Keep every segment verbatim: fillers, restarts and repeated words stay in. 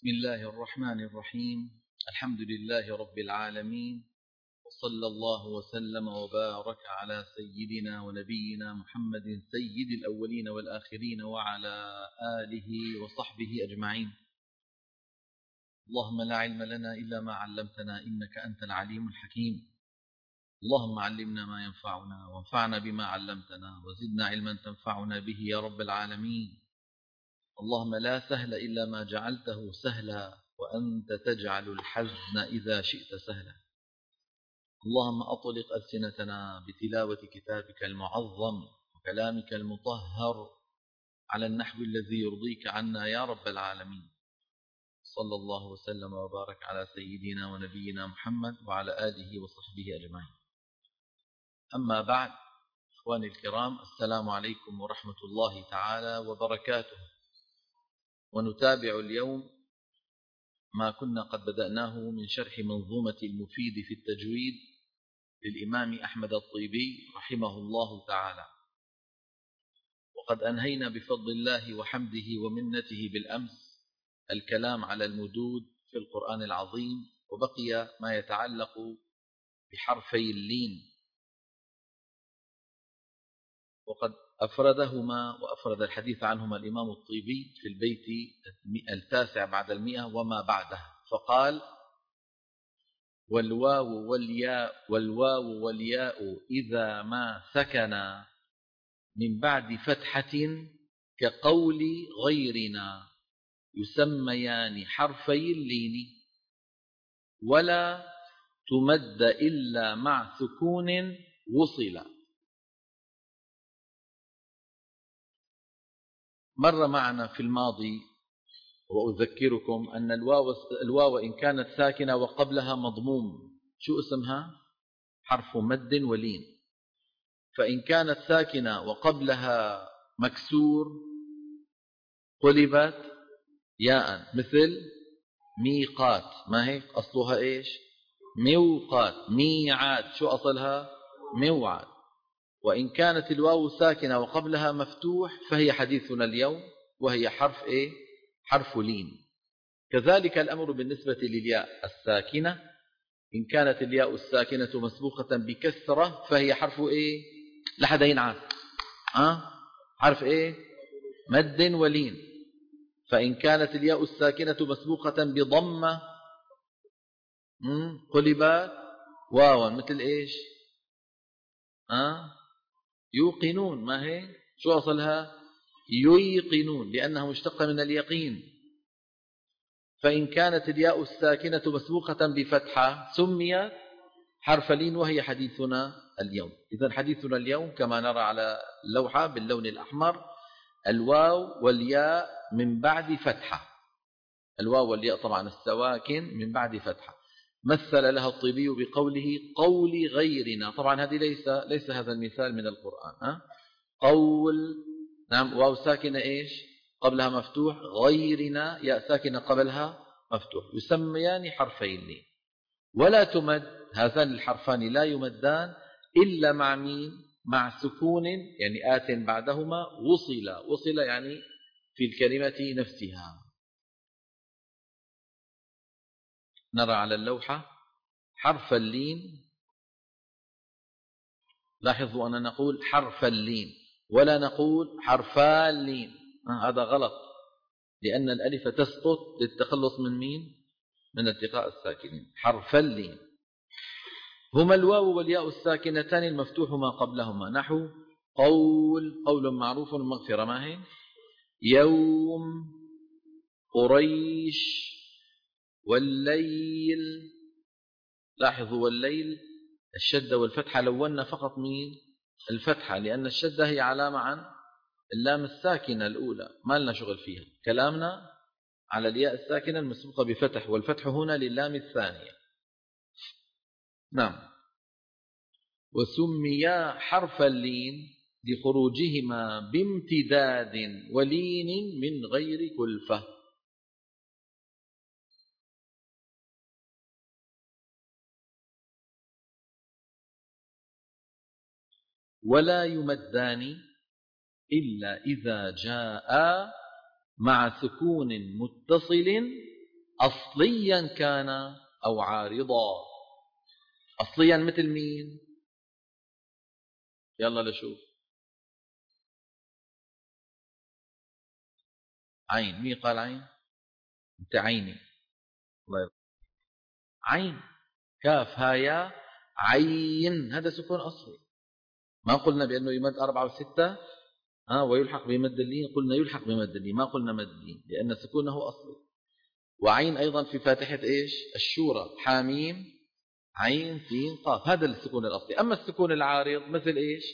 بسم الله الرحمن الرحيم. الحمد لله رب العالمين، وصلى الله وسلم وبارك على سيدنا ونبينا محمد سيد الأولين والآخرين وعلى آله وصحبه أجمعين. اللهم لا علم لنا إلا ما علمتنا إنك أنت العليم الحكيم. اللهم علمنا ما ينفعنا وانفعنا بما علمتنا وزدنا علما تنفعنا به يا رب العالمين. اللهم لا سهل إلا ما جعلته سهلا وأنت تجعل الحزن إذا شئت سهلا. اللهم أطلق ألسنتنا بتلاوة كتابك المعظم وكلامك المطهر على النحو الذي يرضيك عنا يا رب العالمين. صلى الله وسلم وبارك على سيدنا ونبينا محمد وعلى آله وصحبه أجمعين. أما بعد، إخواني الكرام، السلام عليكم ورحمة الله تعالى وبركاته. ونتابع اليوم ما كنا قد بدأناه من شرح منظومة المفيد في التجويد للإمام أحمد الطيبي رحمه الله تعالى. وقد أنهينا بفضل الله وحمده ومنته بالأمس الكلام على المدود في القرآن العظيم، وبقي ما يتعلق بحرفي اللين، وقد أفردهما وأفرد الحديث عنهما الإمام الطيبي في البيت التاسع بعد المئة وما بعده، فقال: والواو والياء والواو والياء إذا ما سكنا من بعد فتحة كقول غيرنا يسميان حرفي اللين، ولا تمد إلا مع سكون وصلا. مر معنا في الماضي وأذكركم أن الواو, الواو إن كانت ساكنة وقبلها مضموم شو اسمها؟ حرف مد ولين. فإن كانت ساكنة وقبلها مكسور قلبت ياء، مثل ميقات، ما هيك أصلها إيش؟ موقات. ميعاد شو أصلها؟ موعد. وإن كانت الواو ساكنة وقبلها مفتوح فهي حديثنا اليوم، وهي حرف إيه؟ حرف لين. كذلك الأمر بالنسبة للياء الساكنة، إن كانت الياء الساكنة مسبوقة بكسرة فهي حرف إيه؟ لحد ينعاد أه؟ حرف إيه؟ مد ولين. فإن كانت الياء الساكنة مسبوقة بضمة قلبت واوا، مثل إيش؟ أه؟ يوقنون، ما هي؟ شو أصلها؟ ييقنون، لأنها مشتقة من اليقين. فإن كانت الياء الساكنة مسبوقة بفتحة سميت حرف لين، وهي حديثنا اليوم. إذن حديثنا اليوم كما نرى على اللوحة باللون الأحمر: الواو والياء من بعد فتحة. الواو والياء طبعا السواكن من بعد فتحة. مثل لها الطيبي بقوله قول غيرنا. طبعا هذه ليس ليس هذا المثال من القرآن. أه؟ قول، نعم، واو ساكنة إيش؟ قبلها مفتوح، غيرنا ياء ساكنة قبلها مفتوح، يسميان حرفي اللين. ولا تمد، هذان الحرفان لا يمدان إلا مع مين؟ مع سكون، يعني آت بعدهما وصل. وصل يعني في الكلمة نفسها. نرى على اللوحة حرف اللين. لاحظوا أننا نقول حرف اللين ولا نقول حرفا اللين. هذا غلط، لأن الألف تسقط للتخلص من مين؟ من التقاء الساكنين. حرف اللين هما الواو والياء الساكنتان المفتوح ما قبلهما، نحو قول، قول معروف مغفرة، ما هي؟ يوم، قريش، والليل. لاحظوا والليل الشدة والفتحة لونا فقط مين؟ الفتحة، لأن الشدة هي علامة عن اللام الساكنة الأولى، ما لنا شغل فيها. كلامنا على الياء الساكنة المسبوقة بفتح، والفتح هنا للام الثانية. نعم. وسميا حرف اللين لخروجهما بامتداد ولين من غير كلفة. ولا يمدان إلا إذا جاء مع سكون متصل أصليا كان أو عارضا. أصليا مثل مين؟ يلا لشوف. عين. مين قال عين؟ انت عيني. الله يرضى. عين. كاف هايا عين، هذا سكون أصلي. ما قلنا بأنه يمد أربعة وستة ها ويلحق بمد اللين، قلنا يلحق بمد اللين، ما قلنا مد اللين لأن سكونه أصلي. وعين أيضا في فاتحة إيش؟ الشورى، حاميم عين سين قاف، هذا السكون الأصلي. أما السكون العارض مثل إيش؟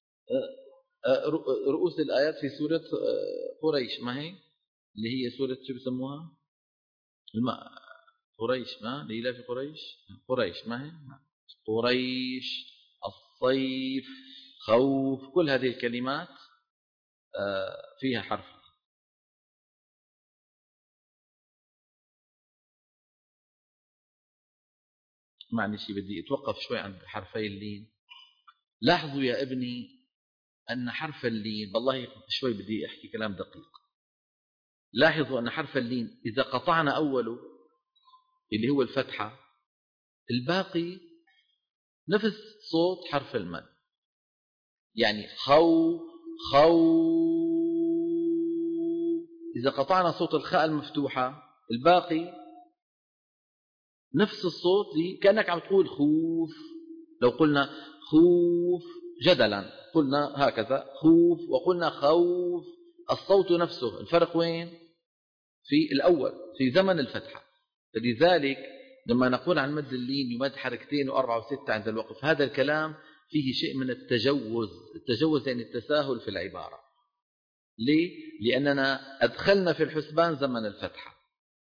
رؤوس الآيات في سورة قريش، ما هي اللي هي سورة شو بسموها؟ الماء. قريش، ما ليلى في قريش. قريش ما هي؟ قريش، الصيف، خوف، كل هذه الكلمات فيها حرف. معلش بدي اتوقف شوي عند حرفي اللين. لاحظوا يا ابني أن حرف اللين، والله شوي بدي أحكي كلام دقيق. لاحظوا أن حرف اللين إذا قطعنا أوله اللي هو الفتحة، الباقي نفس صوت حرف المد. يعني خو خو، إذا قطعنا صوت الخاء المفتوحة الباقي نفس الصوت، كأنك عم تقول خوف. لو قلنا خوف جدلا قلنا هكذا خوف، وقلنا خوف، الصوت نفسه. الفرق وين؟ في الأول في زمن الفتحة. فلذلك لما نقول عن مد اللين يمد حركتين وأربعة وستة عند الوقف، هذا الكلام فيه شيء من التجوز. التجوز يعني التساهل في العبارة. ليه؟ لأننا أدخلنا في الحسبان زمن الفتحة،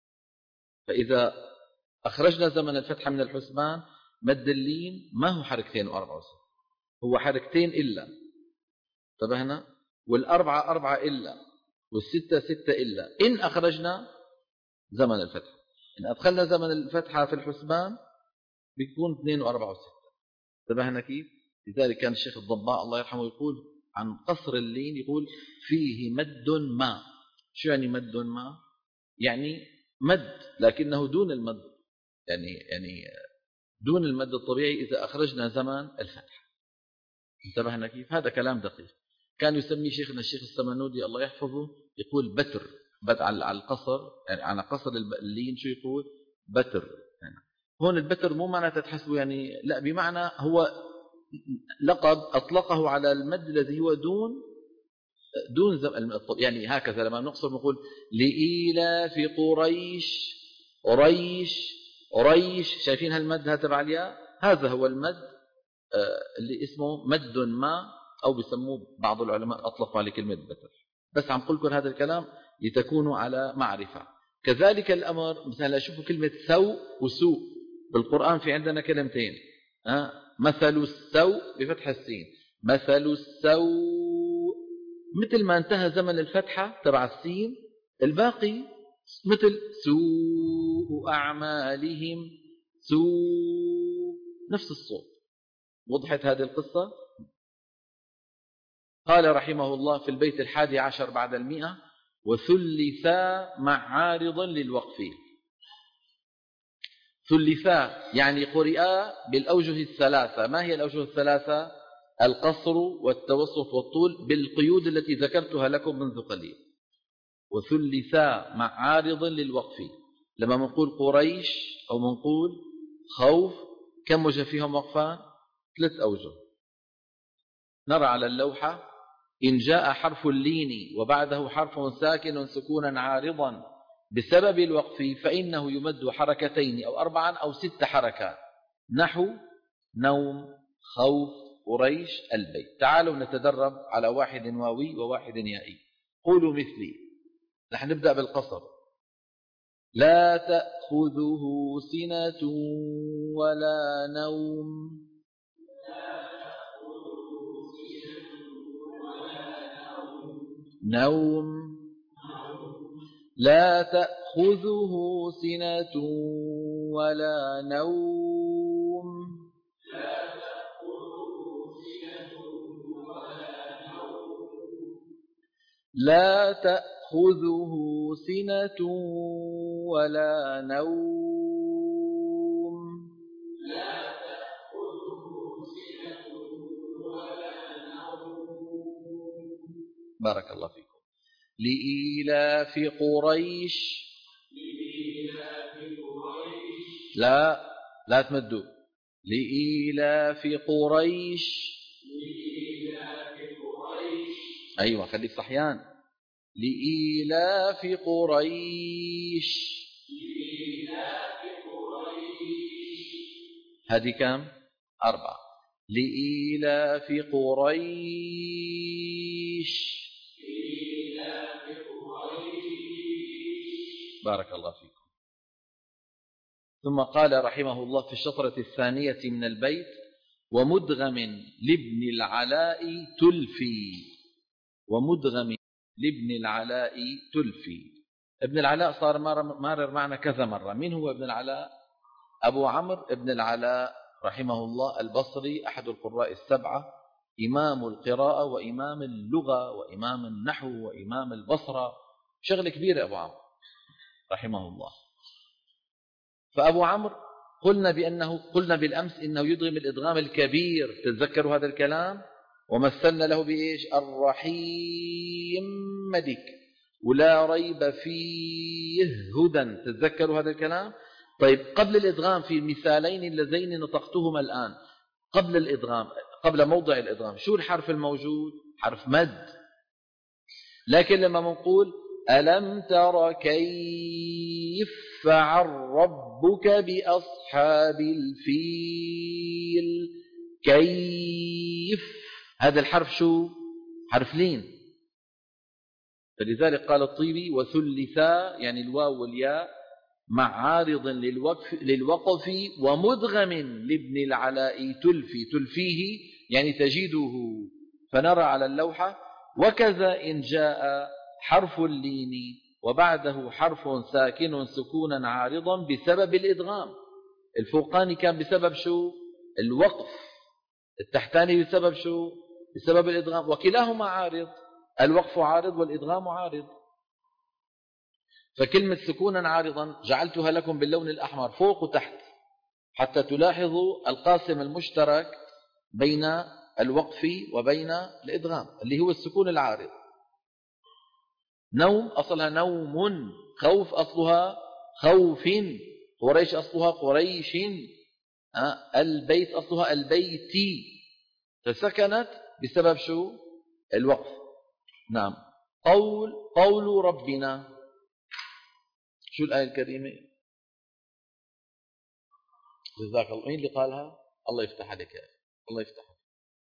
فإذا أخرجنا زمن الفتحة من الحسبان مد اللين ما هو حركتين وأربعة وستة، هو حركتين إلا. انتبهنا؟ والأربعة أربعة إلا، والستة ستة إلا إن أخرجنا زمن الفتحة. إن أدخلنا زمن الفتحة في الحسبان بيكون اثنين وأربعة وستة. انتبهنا كيف؟ لذلك كان الشيخ الضباء الله يرحمه يقول عن قصر اللين، يقول فيه مد ما. شو يعني مد ما؟ يعني مد لكنه دون المد، يعني يعني دون المد الطبيعي إذا أخرجنا زمن الفتح. انتبهنا كيف؟ هذا كلام دقيق. كان يسمي شيخنا الشيخ السمنودي الله يحفظه يقول بتر، بت على القصر، يعني على قصر اللين شو يقول؟ بتر. يعني هون البتر مو معنى تتحسبه يعني، لا، بمعنى هو لقب أطلقه على المد الذي هو دون دون زمن، يعني هكذا لما نقصر نقول لإيلاف قريش، قريش قريش، شايفين هالمد هذا تبع الياء؟ هذا هو المد اللي اسمه مد ما، أو بيسموه بعض العلماء أطلقوا عليه كلمة بتر. بس عم قل كل هذا الكلام لتكونوا على معرفة. كذلك الأمر مثلا شوفوا كلمة سوء وسوء بالقرآن، في عندنا كلمتين، أه؟ مثل السوء بفتح السين، مثل السوء، مثل ما انتهى زمن الفتحة تبع السين الباقي مثل سوء أعمالهم، سوء، نفس الصوت. وضحت هذه القصة؟ قال رحمه الله في البيت الحادي عشر بعد المئة: وثلثا مع عارض للوقف. ثلثا يعني قرئا بالأوجه الثلاثة. ما هي الأوجه الثلاثة؟ القصر والتوسط والطول بالقيود التي ذكرتها لكم منذ قليل. وثلثا مع عارض للوقف. لما منقول قريش أو منقول خوف، كم وجه فيهم وقفان؟ ثلاث أوجه. نرى على اللوحة: إن جاء حرف اللين وبعده حرف ساكن سكونا عارضا بسبب الوقف فإنه يمد حركتين أو أربعا أو ست حركات، نحو نوم، خوف، قريش، البيت. تعالوا نتدرب على واحد واوي وواحد يائي. قولوا مثلي. نحن نبدأ بالقصر. لا تأخذه سنة ولا نوم. نوم. لا تأخذه سنة ولا نوم. لا تأخذه سنة ولا نوم لا تأخذه سنة ولا نوم. بارك الله فيكم. لإيلاف قريش لا لا تمدوا. لإيلاف قريش أيوة خليك صحيان. لإيلاف قريش هذه كم؟ أربعة. لإيلاف قريش بارك الله فيكم. ثم قال رحمه الله في الشطرة الثانية من البيت: ومدغم لابن العلاء تلفي. ومدغم لابن العلاء تلفي. ابن العلاء صار مارر معنا كذا مرة. من هو ابن العلاء؟ أبو عمرو ابن العلاء رحمه الله البصري، أحد القراء السبعة، إمام القراءة وإمام اللغة وإمام النحو وإمام البصرة، شغل كبير أبو عمرو رحمه الله. فأبو عمرو قلنا بأنه قلنا بالأمس إنه يدغم الإدغام الكبير، تتذكروا هذا الكلام؟ ومثلنا له بإيش؟ الرحيم ملك ولا ريب فيه هدى، تتذكروا هذا الكلام؟ طيب قبل الإدغام في المثالين اللذين نطقتهما الآن، قبل الإدغام قبل موضع الإدغام شو الحرف الموجود؟ حرف مد. لكن لما نقول ألم تر كيف فعل ربك بأصحاب الفيل، كيف هذا الحرف شو؟ حرف لين. فلذلك قال الطيبي: وثلثا يعني الواو والياء مع عارض للوقف, للوقف ومدغم لابن العلاء تلفي. تلفيه يعني تجده، فنرى على اللوحة: وكذا إن جاء حرف اللين وبعده حرف ساكن سكونا عارضا بسبب الإدغام. الفوقاني كان بسبب شو؟ الوقف. التحتاني بسبب شو؟ بسبب الإدغام. وكلاهما عارض، الوقف عارض والإدغام عارض. فكلمة سكونا عارضا جعلتها لكم باللون الأحمر فوق وتحت حتى تلاحظوا القاسم المشترك بين الوقف وبين الإدغام اللي هو السكون العارض. نوم أصلها نوم، خوف أصلها خوف، قريش أصلها قريش، البيت أصلها البيتي، فسكنت بسبب شو؟ الوقف. نعم. قول قول ربنا، شو الآية الكريمة؟ جزاك الله. مين اللي قالها؟ الله يفتح عليك يا أخي، الله يفتح عليك.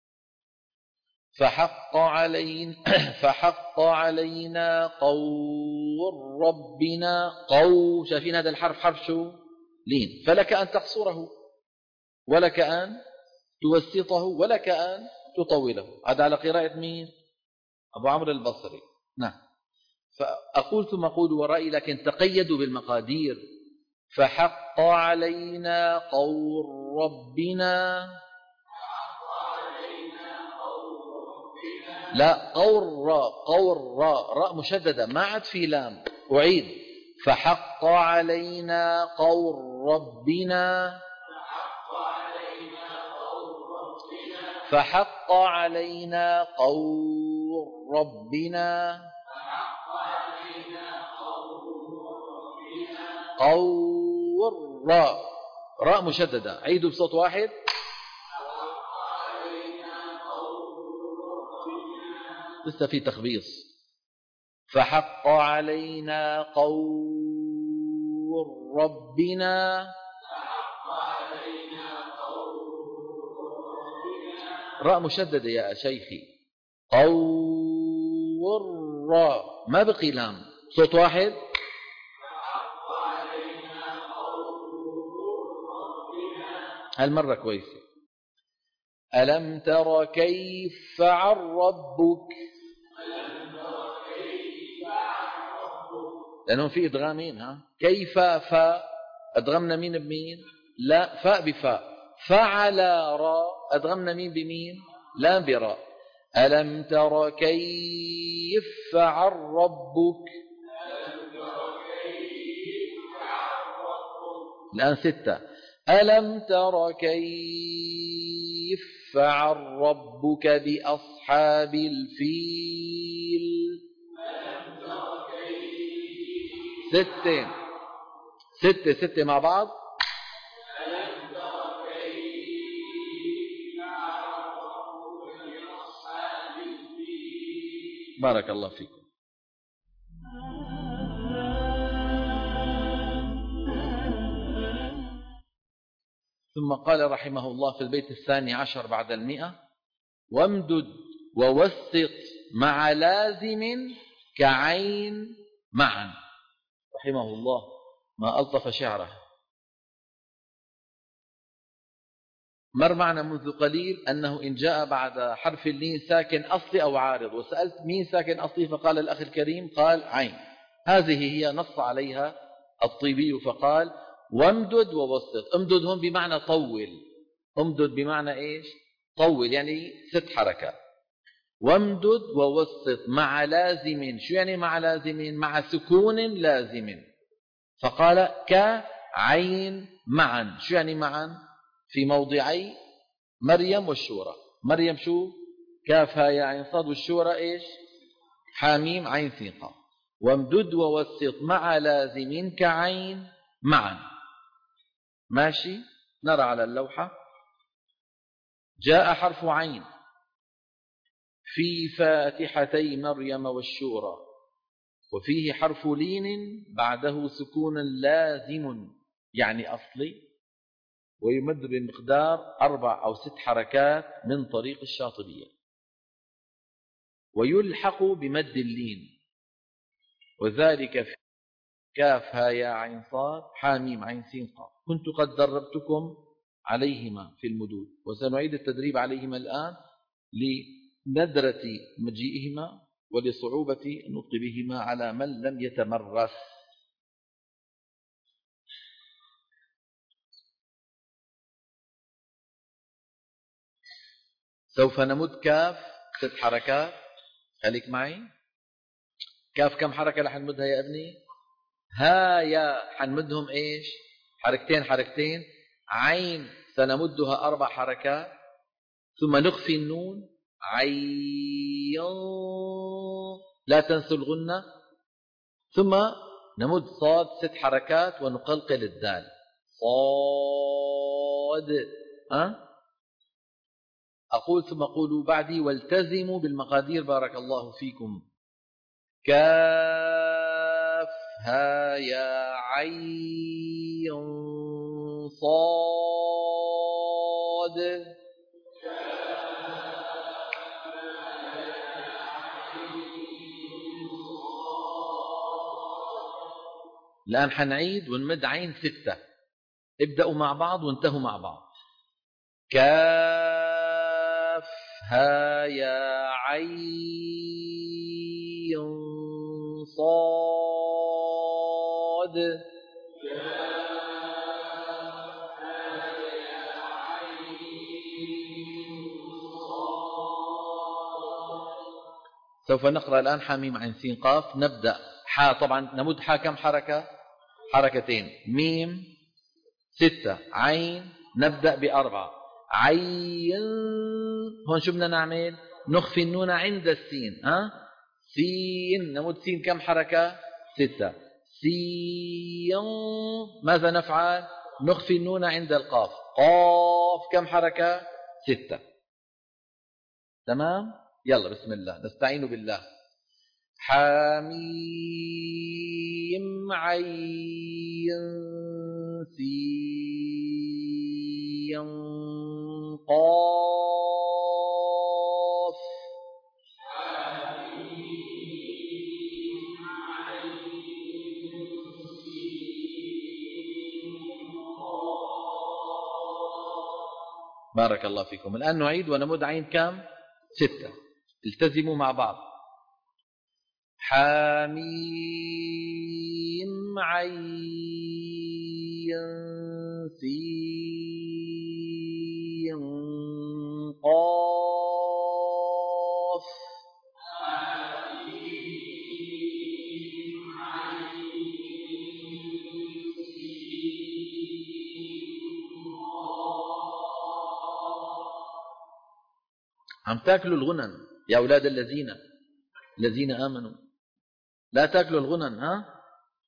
فحق علينا فحق علينا قول ربنا. قول، شايفين هذا الحرف حرف شو؟ لين. فلك أن تقصره ولك أن توسطه ولك أن تطوله. هذا على قراءة مين؟ أبو عمرو البصري. نعم. فأقول ثم أقول ورائي، لكن تقيدوا بالمقادير. فحق علينا قول ربنا، لا قول راء، قول راء، راء مشددة ما عاد في لام. أعيد: فحق علينا قول ربنا، فحق علينا قول ربنا، قول راء، راء مشددة. عيدوا بصوت واحد: لسه في تخبيص. فحق علينا قول ربنا، راء مشددة يا شيخي. قول راء ما بقي لام، صوت واحد. هالمرة كويسة. ألم تر كيف فعل ربك، لأنهم في إدغامين. ها كيف فاء أدغمنا مين بمين؟ لا، فاء بفاء. فعل راء أدغمنا مين بمين؟ لام براء. ألم تر كيف فعل ربك. الآن ستة. ألم تر كيف فعل ربك بأصحاب الفيل. ستة ستة ستة مع بعض. بارك الله فيكم. ثم قال رحمه الله في البيت الثاني عشر بعد المئة: وامدد ووسط مع لازم كعين معا. رحمه الله ما ألطف شعره. مر معنا منذ قليل أنه إن جاء بعد حرف اللين ساكن أصلي أو عارض، وسألت مين ساكن أصلي، فقال الأخ الكريم قال عين. هذه هي نص عليها الطيبي فقال وامدد ووسط. امدد هم بمعنى طول. امدد بمعنى إيش؟ طول، يعني ست حركات. وامدد ووسط مع لازم. شو يعني مع لازم؟ مع سكون لازم. فقال كعين معا. شو يعني معا؟ في موضعي مريم والشورى. مريم شو؟ كاف ها يا عين صاد، والشورى ايش؟ حاميم عين سين قاف. وامدد ووسط مع لازم كعين معا. ماشي. نرى على اللوحة. جاء حرف عين في فاتحتي مريم والشورى، وفيه حرف لين بعده سكون لازم يعني أصلي، ويمد بمقدار أربع أو ست حركات من طريق الشاطبية، ويلحق بمد اللين، وذلك في كاف ها يا عين صاد حاميم عين سين قاف. كنت قد دربتكم عليهما في المدود، وسنعيد التدريب عليهما الآن لندرة مجيئهما ولصعوبة النطق بهما على من لم يتمرس. سوف نمد كاف ست حركات. خليك معي. كاف كم حركة رح نمدها يا ابني؟ ها يا حنمدهم ايش؟ حركتين حركتين. عين سنمدها أربع حركات، ثم نخفي النون عين، لا تنسوا الغنة. ثم نمد صاد ست حركات ونقلقل الدال صاد. أه؟ أقول ثم قولوا بعدي والتزموا بالمقادير بارك الله فيكم. كاف ها يا عين صاد. الآن حنعيد ونمد عين ستة. ابدأوا مع بعض وانتهوا مع بعض. كاف ها يا عين صاد. سوف نقرأ الآن حاميم عين سين قاف. نبدأ حا، طبعا نمد حا كم حركة؟ حركتين. ميم ستة. عين نبدأ بأربعة. عين. هون شو بدنا نعمل؟ نخفي النون عند السين. ها؟ سين نمد سين كم حركة؟ ستة. سين. ماذا نفعل؟ نخفي النون عند القاف. قاف كم حركة؟ ستة. تمام؟ يلا بسم الله نستعين بالله. حميم عين سين قاف. بارك الله فيكم. الآن نعيد ونمد عين كم؟ ستة. التزموا مع بعض. حميم عين سين قاف. عم تاكلوا الغنن يا أولاد الذين الذين آمنوا، لا تاكلوا الغنن. ها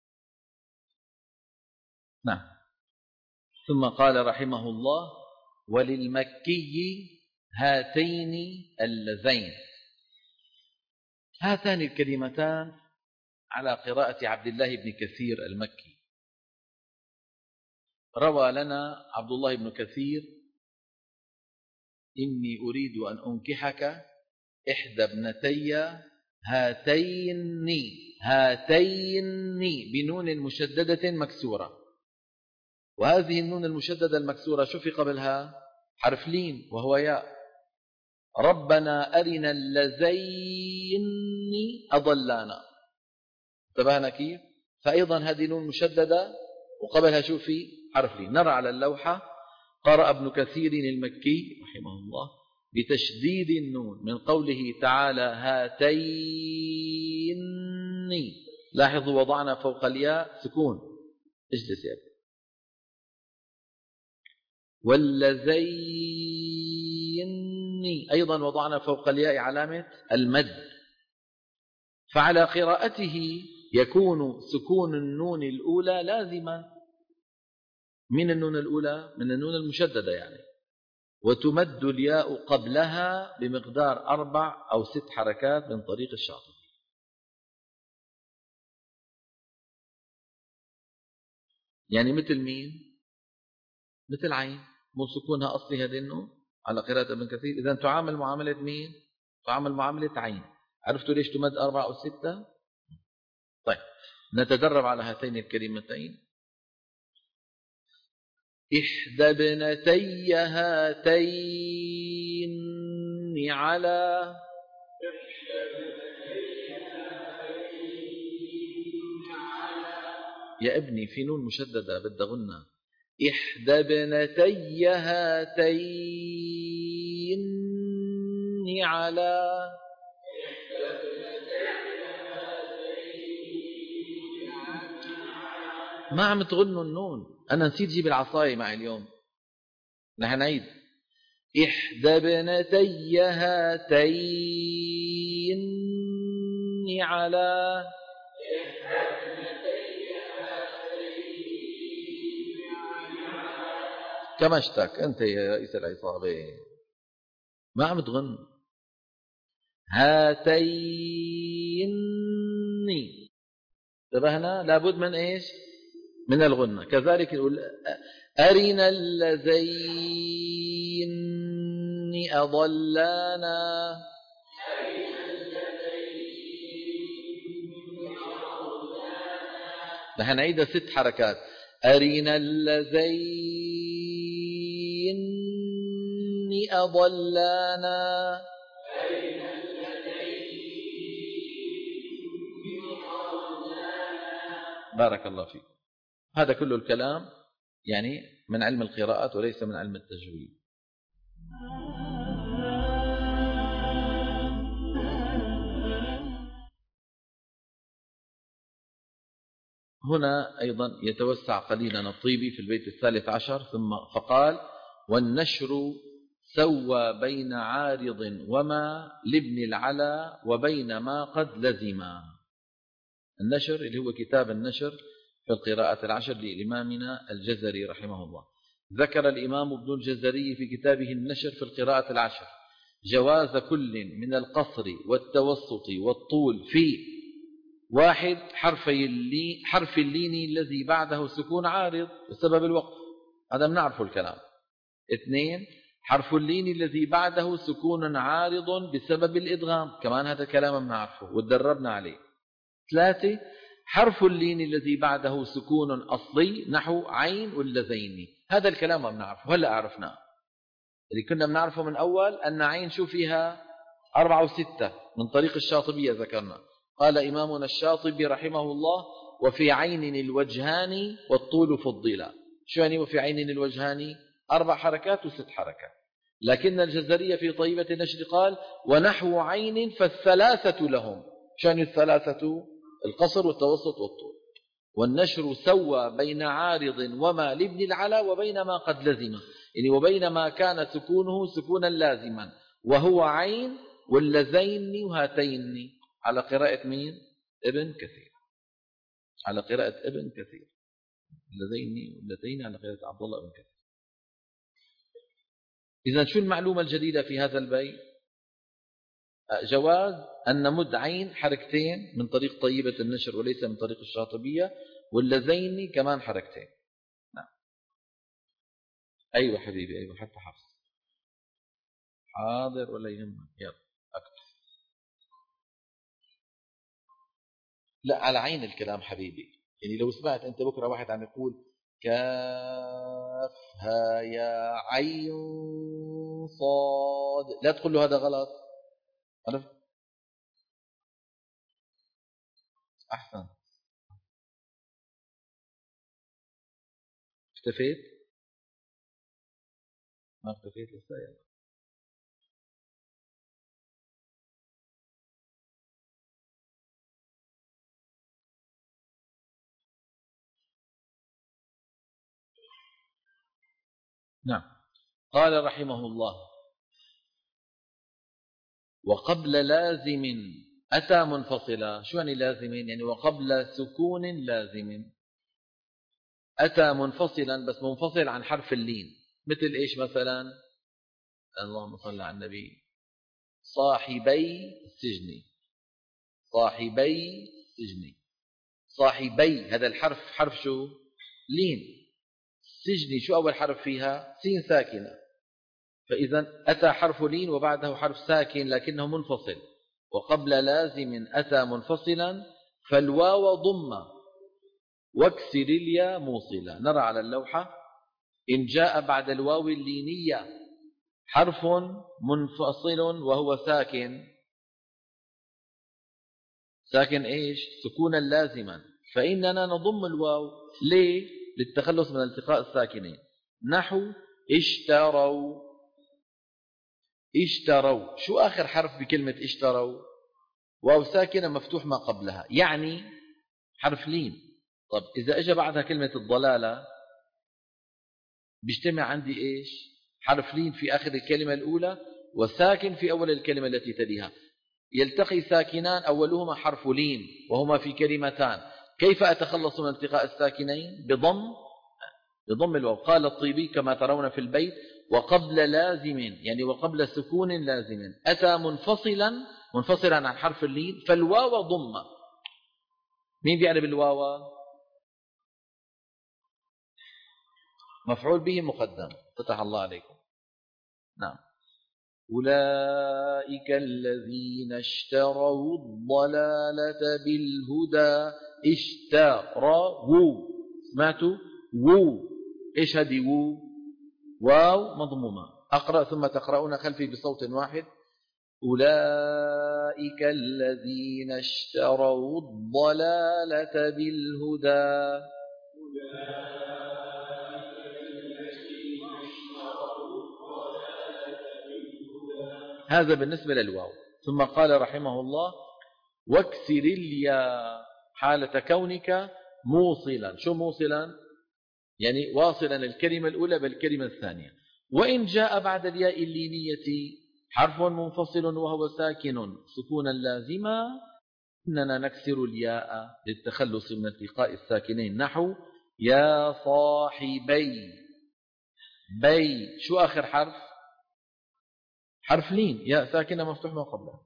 نعم. ثم قال رحمه الله: وللمكي هاتين اللذين. هاتان الكلمتان على قراءة عبد الله بن كثير المكي. روى لنا عبد الله بن كثير: إني أريد أن أنكحك إحدى ابنتي هاتين هاتين بنون مشددة مكسورة. وهذه النون المشددة المكسورة شو في قبلها؟ حرف لين وهو ياء. ربنا أرنا اللذين أضلانا. انتبهنا كيف؟ فأيضا هذه نون مشددة وقبلها شو في؟ حرف لين. نرى على اللوحة: قرأ ابن كثير المكي رحمه الله بتشديد النون من قوله تعالى هاتين. لاحظوا وضعنا فوق الياء سكون. اجلس يا ابني. واللذين أيضا وضعنا فوق الياء علامة المد. فعلى قراءته يكون سكون النون الأولى لازما من النون الأولى، من النون المشددة يعني، وتمد الياء قبلها بمقدار أربع أو ست حركات من طريق الشاطبي. يعني مثل مين؟ مثل عين، مو سكونها أصلي هذه النون على قراءة ابن كثير. إذن تعامل معاملة مين؟ تعامل معاملة عين. عرفتوا ليش تمد أربعة أو ستة؟ طيب نتدرب على هاتين الكلمتين: إحدى ابنتي هاتين على. يا ابني في نون مشددة بدها غنة. إحدى ابنتي هاتين على. ما عم تغنوا النون. أنا نسيت جيب العصاية معي اليوم. نحن نعيد: إحدى ابنتي هاتين على. كمشتك أنت يا رئيس العصابة، ما عم تغن. هاتين. انتبهنا؟ لابد من إيش؟ من الغنة. كذلك يقول أرنا اللذين أضلانا. نحن نعيدها ست حركات: أرنا اللذين أضلانا. بارك الله فيك. هذا كله الكلام يعني من علم القراءات وليس من علم التجويد. هنا أيضا يتوسع قليلا الطيبي في البيت الثالث عشر ثم فقال: والنشر سوى بين عارض وما لابن العلا وبين ما قد لزما. النشر اللي هو كتاب النشر في القراءة العشر لإمامنا الجزري رحمه الله. ذكر الإمام ابن الجزري في كتابه النشر في القراءة العشر جواز كل من القصر والتوسط والطول في: واحد حرفي اللين حرف اللين الذي بعده سكون عارض بسبب الوقف، هذا بنعرفه الكلام. اثنين حرف اللين الذي بعده سكون عارض بسبب الإدغام، كمان هذا كلام بنعرفه وتدربنا عليه. ثلاثة حرف اللين الذي بعده سكون أصلي نحو عين واللذين، هذا الكلام ما بنعرفه هلا عرفناه. اللي كنا بنعرفه من أول أن عين شو فيها أربعة وستة من طريق الشاطبية ذكرنا. قال إمامنا الشاطبي رحمه الله: وفي عين الوجهان والطول فضلا. شو يعني وفي عين الوجهان؟ أربع حركات وست حركات. لكن الجزرية في طيبة النشر قال: ونحو عين فالثلاثة لهم. شو يعني الثلاثة؟ القصر والتوسط والطول. والنشر سوى بين عارض وما لابن العلا وبين ما قد لزم، يعني وبين ما كان سكونه سكونا لازما وهو عين واللذين وهاتين على قراءة مين؟ ابن كثير، على قراءة ابن كثير، اللذين واللتين على قراءة عبد الله بن كثير. إذا شو المعلومة الجديدة في هذا البيت؟ جواز أن نمد عين حركتين من طريق طيبة النشر وليس من طريق الشاطبية، واللذين كمان حركتين. نعم. أيوة حبيبي، أيوة حتى حفص. حاضر ولا يهمك، يلا أكتب. لا، على عين الكلام حبيبي. يعني لو سمعت أنت بكرة واحد عم يقول كافها يا عين صاد، لا تقول له هذا غلط. عرفت؟ أحسن. اكتفيت؟ ما اكتفيت لسه؟ يلا. نعم. قال رحمه الله: وقبل لازم أتى منفصلا. شو يعني لازم؟ يعني وقبل سكون لازم أتى منفصلا، بس منفصل عن حرف اللين. مثل إيش مثلا؟ اللهم صل على النبي. صاحبي السجن، صاحبي السجن، صاحبي هذا الحرف حرف شو؟ لين. السجن شو أول حرف فيها؟ سين ساكنة. فإذا أتى حرف لين وبعده حرف ساكن لكنه منفصل. وقبل لازم أتى منفصلا فالواو ضمة واكسر الياء موصلا. نرى على اللوحة: إن جاء بعد الواو اللينية حرف منفصل وهو ساكن، ساكن إيش؟ سكونا لازما، فإننا نضم الواو. ليه؟ للتخلص من التقاء الساكنين. نحو اشتروا. اشتروا شو آخر حرف بكلمة اشتروا؟ واو ساكنة مفتوح ما قبلها، يعني حرف لين. طب إذا إجا بعدها كلمة الضلالة بيجتمع عندي إيش؟ حرف لين في آخر الكلمة الأولى وساكن في أول الكلمة التي تليها، يلتقي ساكنان أولهما حرف لين وهما في كلمتان. كيف أتخلص من التقاء الساكنين؟ بضم بضم الواو. قال الطيبي كما ترون في البيت: وقبل لازم، يعني وقبل سكون لازم أتى منفصلا منفصلا عن حرف اللين فالواو ضمة. مين بيعرف الواو؟ مفعول به مقدم. فتح الله عليكم. نعم. أولئك الذين اشتروا الضلالة بالهدى. اشتروا، سمعتوا؟ وو. إيش هذه وو؟ واو مضمومة. أقرأ ثم تقرؤون خلفي بصوت واحد: أولئك الذين اشتروا الضلالة بالهدى. هذا بالنسبة للواو. ثم قال رحمه الله: واكسر الياء حالة كونك موصلا. شو موصلا؟ يعني واصلا الكلمة الأولى بالكلمة الثانية. وإن جاء بعد الياء اللينية حرف منفصل وهو ساكن سكونا لازما إننا نكسر الياء للتخلص من التقاء الساكنين. نحو يا صاحبي. بي شو آخر حرف؟ حرف لين، ياء ساكنة مفتوح ما قبلها.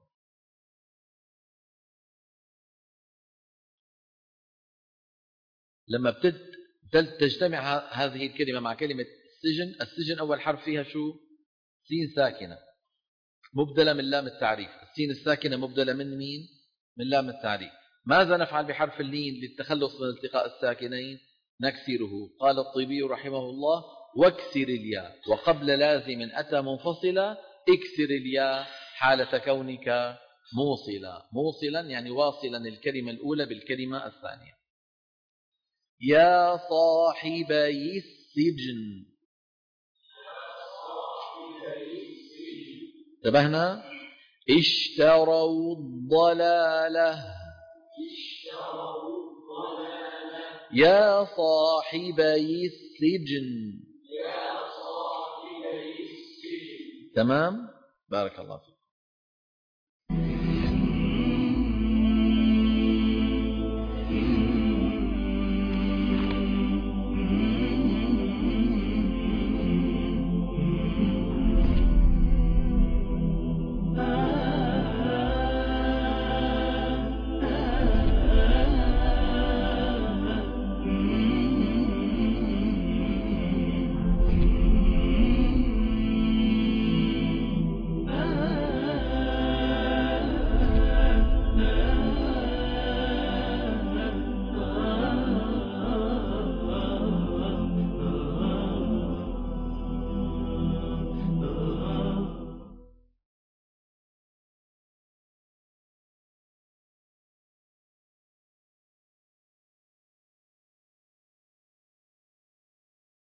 لما بتد تجتمع هذه الكلمة مع كلمة السجن، السجن أول حرف فيها شو؟ سين ساكنة مبدلة من لام التعريف. السين الساكنة مبدلة من مين؟ من لام التعريف. ماذا نفعل بحرف اللين للتخلص من التقاء الساكنين؟ نكسره. قال الطيبي رحمه الله: واكسر الياء وقبل لازم أتى منفصلا اكسر الياء حالة كونك موصلا. موصلا يعني واصلا الكلمة الأولى بالكلمة الثانية. يا صاحبي السجن. انتبهنا؟ اشتروا الضلالة. يا صاحبي السجن. تمام؟ بارك الله فيك.